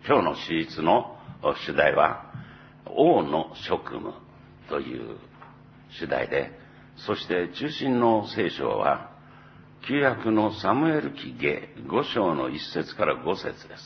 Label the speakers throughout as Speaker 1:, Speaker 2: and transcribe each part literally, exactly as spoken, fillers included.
Speaker 1: 今日の手術の主題は、王の職務という主題で、そして中心の聖書は、旧約のサムエル記下ご章のいっ節からご節です。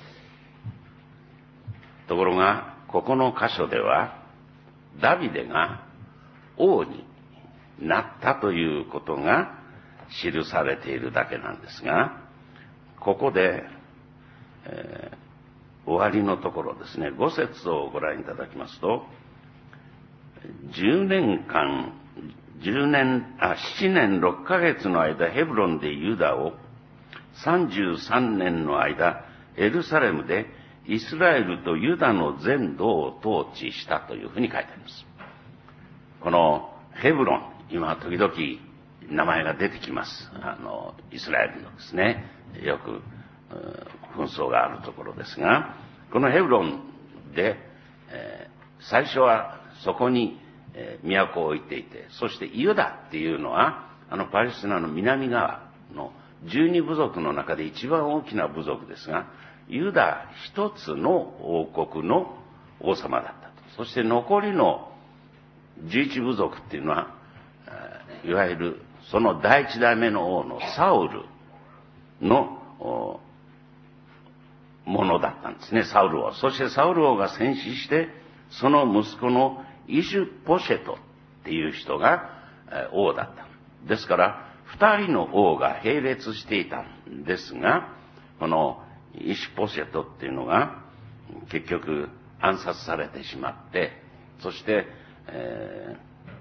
Speaker 1: ところが、ここの箇所では、ダビデが王になったということが記されているだけなんですが、ここで、えー終わりのところですね、ご節をご覧いただきますと、じゅうねんかん、じゅうねん、あ、ななねんろっかげつの間、ヘブロンでユダを、さんじゅうさんねんの間、エルサレムでイスラエルとユダの全土を統治したというふうに書いてあります。このヘブロン、今時々名前が出てきます。あの、イスラエルのですね、よく、紛争があるところですが、このヘブロンで、えー、最初はそこに、えー、都を置いていて、そしてユダっていうのは、あのパレスチナの南側のじゅうに部族の中で一番大きな部族ですが、ユダ一つの王国の王様だったと。そして残りのじゅういち部族っていうのは、いわゆるその第一代目の王のサウルのものだったんですね、サウル王。そしてサウル王が戦死して、その息子のイシュポシェトっていう人が王だった。ですから、二人の王が並列していたんですが、このイシュポシェトっていうのが結局暗殺されてしまって、そして、え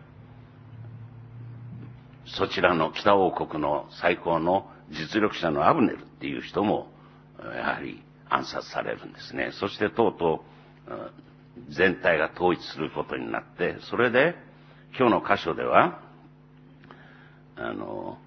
Speaker 1: ー、そちらの北王国の最高の実力者のアブネルっていう人も、やはり暗殺されるんですね。そしてとうとう全体が統一することになって、それで今日の箇所では、あの、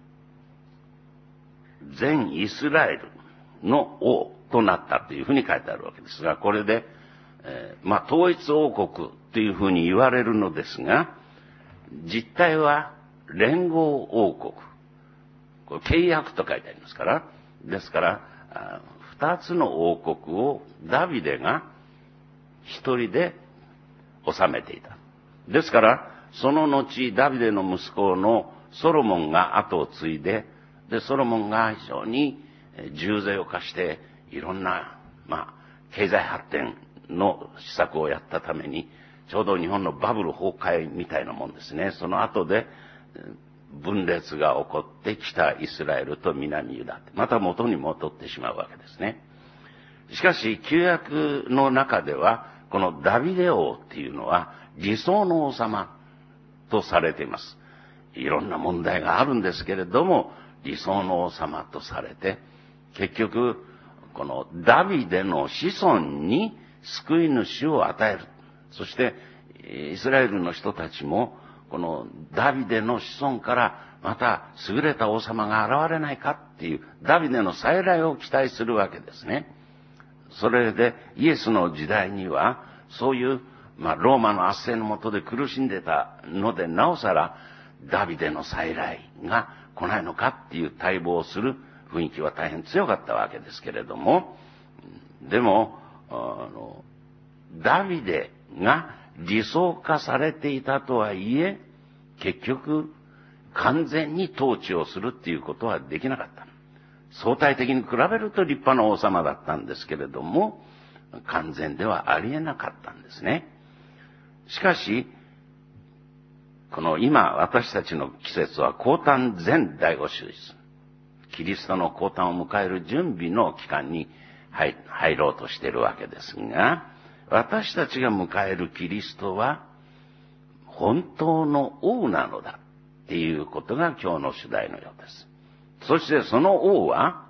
Speaker 1: 全イスラエルの王となったというふうに書いてあるわけですが、これで、えー、まあ統一王国というふうに言われるのですが、実態は連合王国。これ契約と書いてありますから、ですから、二つの王国をダビデが一人で治めていた。ですから、その後、ダビデの息子のソロモンが後を継いで、で、ソロモンが非常に重税を課して、いろんな、まあ、経済発展の施策をやったために、ちょうど日本のバブル崩壊みたいなもんですね。その後で、分裂が起こって北イスラエルと南ユダ。また元に戻ってしまうわけですね。しかし、旧約の中では、このダビデ王っていうのは理想の王様とされています。いろんな問題があるんですけれども、理想の王様とされて、結局、このダビデの子孫に救い主を与える。そして、イスラエルの人たちも、このダビデの子孫からまた優れた王様が現れないかっていうダビデの再来を期待するわけですね。それでイエスの時代にはそういう、まあ、ローマの圧政の下で苦しんでたので、なおさらダビデの再来が来ないのかっていう待望をする雰囲気は大変強かったわけですけれども、でもあのダビデが理想化されていたとはいえ、結局完全に統治をするっていうことはできなかった。相対的に比べると立派な王様だったんですけれども、完全ではありえなかったんですね。しかし、この今私たちの季節は降誕前第五週です。キリストの降誕を迎える準備の期間に入ろうとしているわけですが、私たちが迎えるキリストは本当の王なのだっていうことが今日の主題のようです。そしてその王は、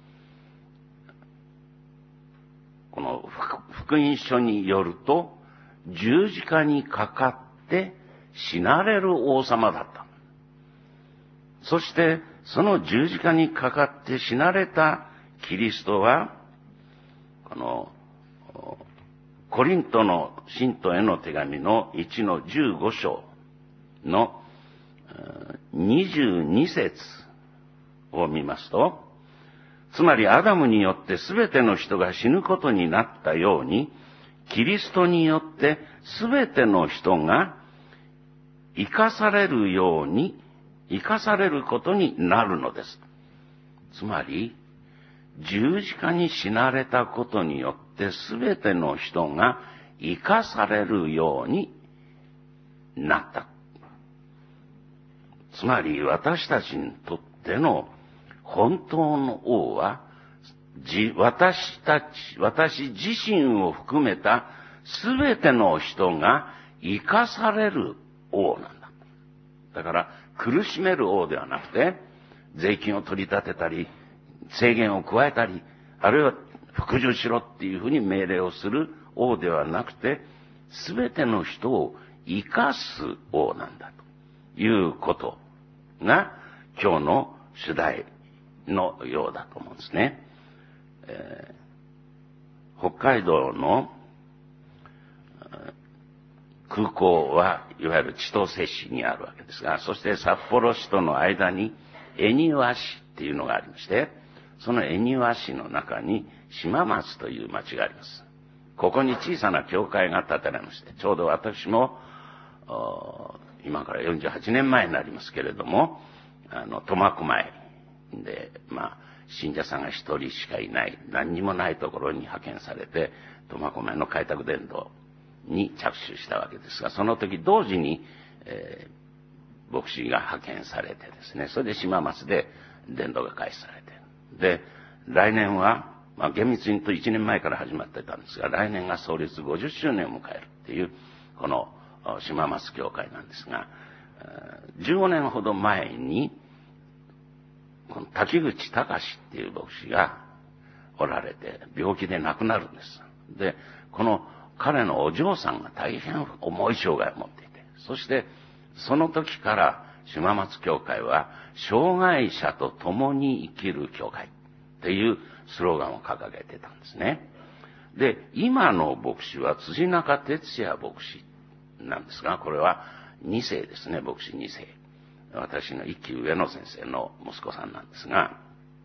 Speaker 1: この福音書によると、十字架にかかって死なれる王様だった。そしてその十字架にかかって死なれたキリストは、このコリントの信徒への手紙のいちのじゅうご章のにじゅうに節を見ますと、 つまりアダムによってすべての人が死ぬことになったように、キリストによってすべての人が生かされるように、生かされることになるのです。つまり、十字架に死なれたことによってすべての人が生かされるようになった。つまり私たちにとっての本当の王は、私たち、私自身を含めたすべての人が生かされる王なんだ。だから苦しめる王ではなくて、税金を取り立てたり、制限を加えたり、あるいは服従しろっていうふうに命令をする王ではなくて、すべての人を生かす王なんだということが今日の主題のようだと思うんですね。えー、北海道の空港はいわゆる千歳市にあるわけですが、そして札幌市との間に恵庭市っていうのがありまして、その恵庭市の中に島松という町があります。ここに小さな教会が建てられまして、ちょうど私も今からよんじゅうはちねんまえになりますけれども、あの苫小牧で、まあ信者さんが一人しかいない、何にもないところに派遣されて、苫小牧の開拓伝道に着手したわけですが、その時同時に、えー、牧師が派遣されてですね、それで島松で伝道が開始されて、で、来年は、まあ厳密に言うといちねんまえから始まってたんですが、来年が創立ごじゅっしゅうねんを迎えるっていう、この島松教会なんですが、じゅうごねんほど前に、この滝口隆っていう牧師がおられて、病気で亡くなるんです。で、この彼のお嬢さんが大変重い障害を持っていて、そしてその時から島松教会は障害者と共に生きる教会っていうスローガンを掲げてたんですね。で、今の牧師は辻中哲也牧師なんですが、これはに世ですね、牧師に世。私の一期上の先生の息子さんなんですが、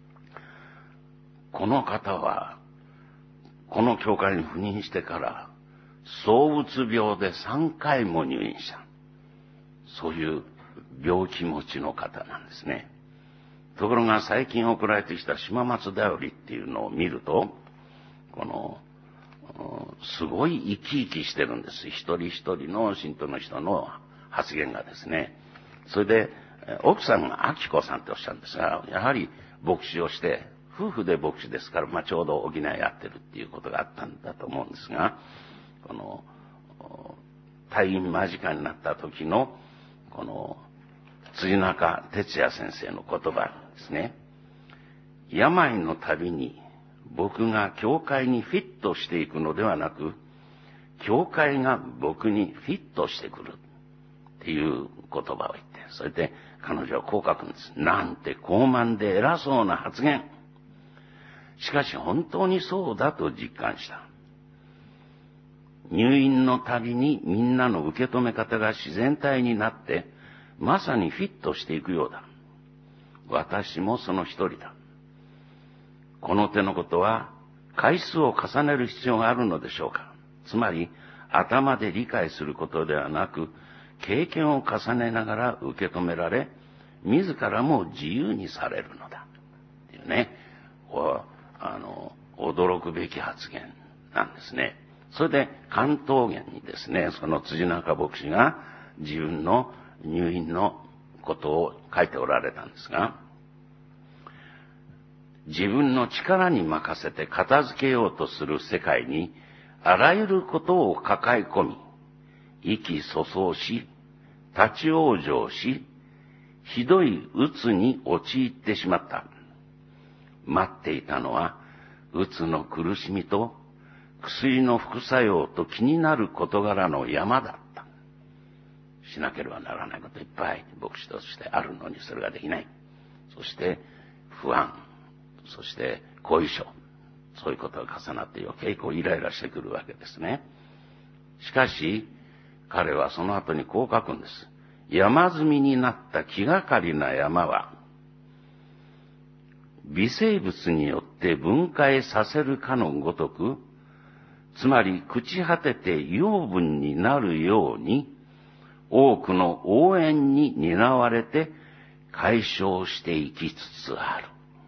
Speaker 1: この方は、この教会に赴任してから、躁うつ病でさんかいも入院した。そういう病気持ちの方なんですね。ところが最近送られてきた島松だよりっていうのを見ると、この、すごい生き生きしてるんです。一人一人の信徒の人の発言がですね。それで、奥さんが明子さんっておっしゃるんですが、やはり牧師をして、夫婦で牧師ですから、まあ、ちょうど補い合ってるっていうことがあったんだと思うんですが、この、退院間近になった時の、この、辻中哲也先生の言葉ですね。病のたびに僕が教会にフィットしていくのではなく、教会が僕にフィットしてくるっていう言葉を言って、それで彼女はこう書くんです。なんて高慢で偉そうな発言。しかし本当にそうだと実感した。入院のたびにみんなの受け止め方が自然体になって、まさにフィットしていくようだ。私もその一人だ。この手のことは回数を重ねる必要があるのでしょうか。つまり頭で理解することではなく、経験を重ねながら受け止められ、自らも自由にされるのだ。っていうね、あの、驚くべき発言なんですね。それで関東言にですね、その辻中牧師が自分の入院のことを書いておられたんですが、自分の力に任せて片付けようとする世界にあらゆることを抱え込み、意気粗相し、立ち往生し、ひどい鬱に陥ってしまった。待っていたのは、鬱の苦しみと薬の副作用と気になる事柄の山だった。しなければならないこといっぱい牧師としてあるのにそれができない。そして不安、そして後遺症、そういうことが重なって余計こうイライラしてくるわけですね。しかし彼はその後にこう書くんです。山積みになった気がかりな山は微生物によって分解させるかのごとく、つまり朽ち果てて養分になるように、多くの応援に担われて解消していきつつある。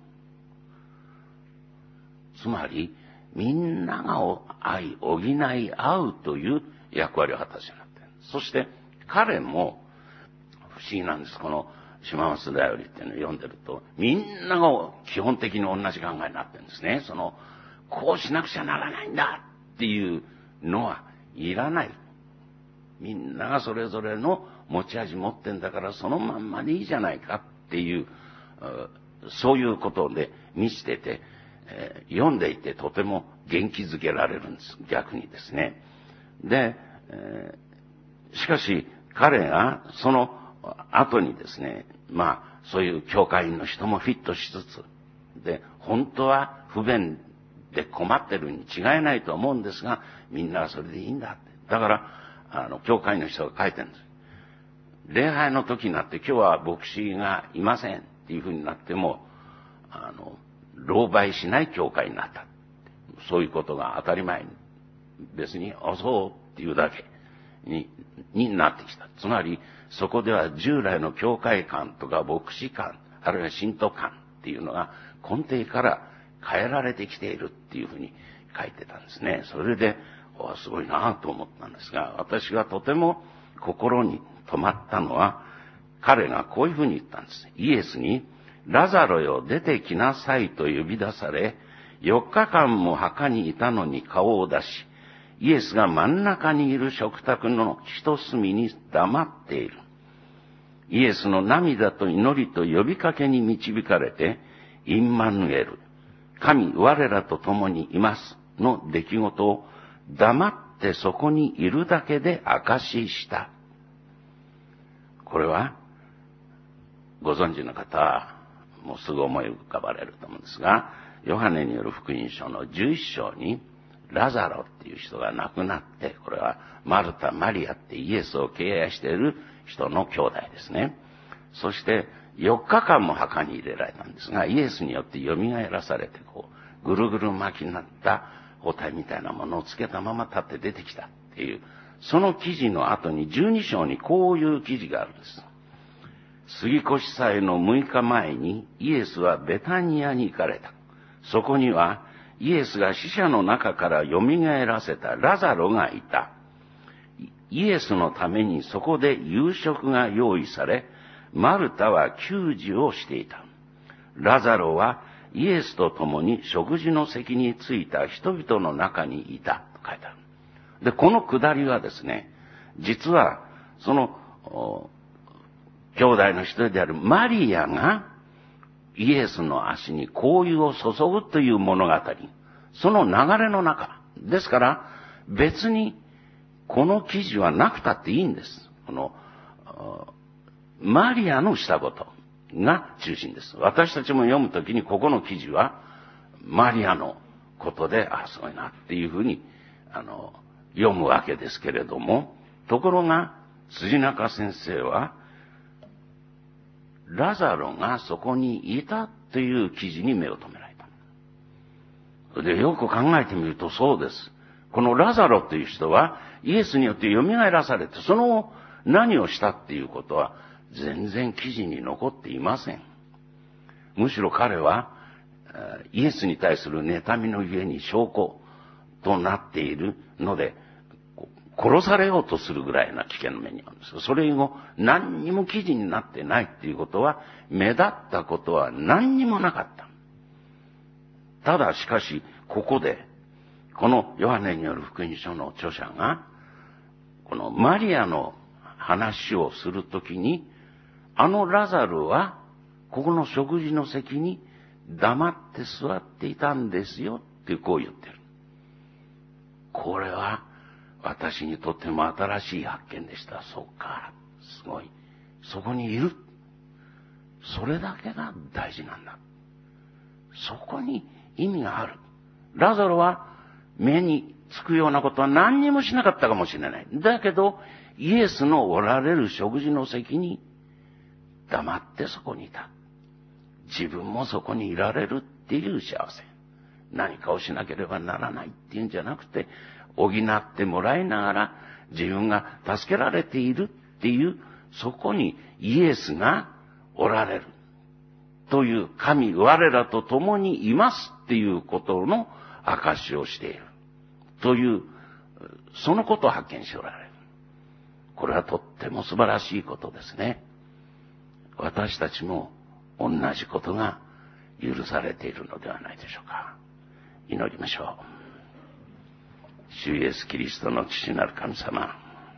Speaker 1: つまり、みんなが愛、補い合うという役割を果たしになっている。そして、彼も、不思議なんです。この、島松だよりっていうのを読んでると、みんなが基本的に同じ考えになってるんですね。その、こうしなくちゃならないんだっていうのはいらない。みんながそれぞれの持ち味持ってんだからそのまんまでいいじゃないかっていう、そういうことで満ちてて、えー、読んでいてとても元気づけられるんです。逆にですね。で、えー、しかし彼がその後にですね、まあそういう教会員の人もフィットしつつ、で、本当は不便で困ってるに違いないと思うんですが、みんなはそれでいいんだって。だから、あの、教会の人が書いてるんです。礼拝の時になって今日は牧師がいませんっていう風になっても、あの、狼狽しない教会になった。そういうことが当たり前に、別に、あ、そうっていうだけに、になってきた。つまり、そこでは従来の教会観とか牧師観、あるいは信徒観っていうのが根底から変えられてきているっていうふうに書いてたんですね。それで、お、すごいなと思ったんですが、私がとても心に留まったのは、彼がこういうふうに言ったんです。イエスに、ラザロよ出てきなさいと呼び出され、よっかかんも墓にいたのに顔を出し、イエスが真ん中にいる食卓の一隅に黙っている。イエスの涙と祈りと呼びかけに導かれて、インマヌエル、神我らと共にいますの出来事を黙ってそこにいるだけで証しした。これは、ご存知の方はもうすぐ思い浮かばれると思うんですが、ヨハネによる福音書のじゅういっ章に、ラザロっていう人が亡くなって、これはマルタ、マリアってイエスを敬愛している人の兄弟ですね。そしてよっかかんも墓に入れられたんですが、イエスによって蘇らされて、こう、ぐるぐる巻きになった包帯みたいなものをつけたまま立って出てきたっていう、その記事の後にじゅうに章にこういう記事があるんです。杉越祭のむいかまえにイエスはベタニアに行かれた。そこにはイエスが死者の中から蘇らせたラザロがいた。イエスのためにそこで夕食が用意され、マルタは給仕をしていた。ラザロはイエスと共に食事の席に着いた人々の中にいたと書いてある。で、このくだりはですね、実はその兄弟の一人であるマリアがイエスの足に香油を注ぐという物語、その流れの中ですから、別にこの記事はなくたっていいんです。このマリアのしたことが中心です。私たちも読むときにここの記事はマリアのことで、あ、すごいなっていうふうにあの読むわけですけれども、ところが辻中先生はラザロがそこにいたという記事に目を留められた。で、よく考えてみるとそうです。このラザロという人はイエスによって蘇らされて、その何をしたっていうことは全然記事に残っていません。むしろ彼はイエスに対する妬みのゆえに証拠となっているので、殺されようとするぐらいな危険の目にあるんです。それ以後何にも記事になってないっていうことは、目立ったことは何にもなかった。ただしかし、ここでこのヨハネによる福音書の著者がこのマリアの話をするときに、あのラザルはここの食事の席に黙って座っていたんですよってこう言ってる。これは私にとっても新しい発見でした。そうか、すごい。そこにいる。それだけが大事なんだ。そこに意味がある。ラザロは目につくようなことは何にもしなかったかもしれない。だけど、イエスのおられる食事の席に黙ってそこにいた。 自分もそこにいられるっていう幸せ。何かをしなければならないっていうんじゃなくて、補ってもらいながら自分が助けられているっていう、そこにイエスがおられるという、神我らと共にいますっていうことの証をしているという、そのことを発見しておられる。これはとっても素晴らしいことですね。私たちも同じことが許されているのではないでしょうか。祈りましょう。主イエスキリストの父なる神様、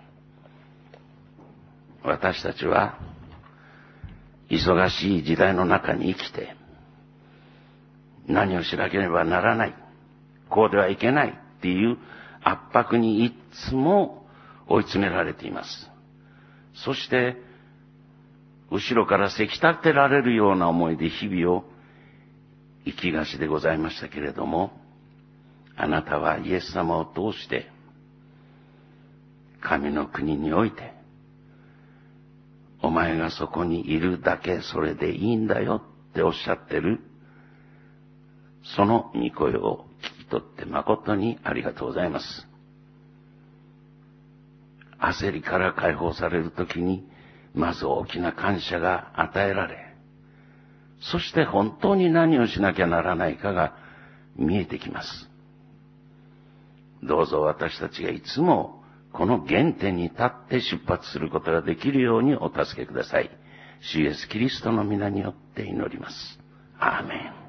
Speaker 1: 私たちは忙しい時代の中に生きて、何をしなければならない、こうではいけないっていう圧迫にいつも追い詰められています。そして後ろからせき立てられるような思いで日々を生きがちでございましたけれども、あなたはイエス様を通して神の国において、お前がそこにいるだけそれでいいんだよっておっしゃってる、その御声を聞き取って誠にありがとうございます。焦りから解放されるときに、まず大きな感謝が与えられ、そして本当に何をしなきゃならないかが見えてきます。どうぞ私たちがいつもこの原点に立って出発することができるようにお助けください。主イエスキリストの皆によって祈ります。アーメン。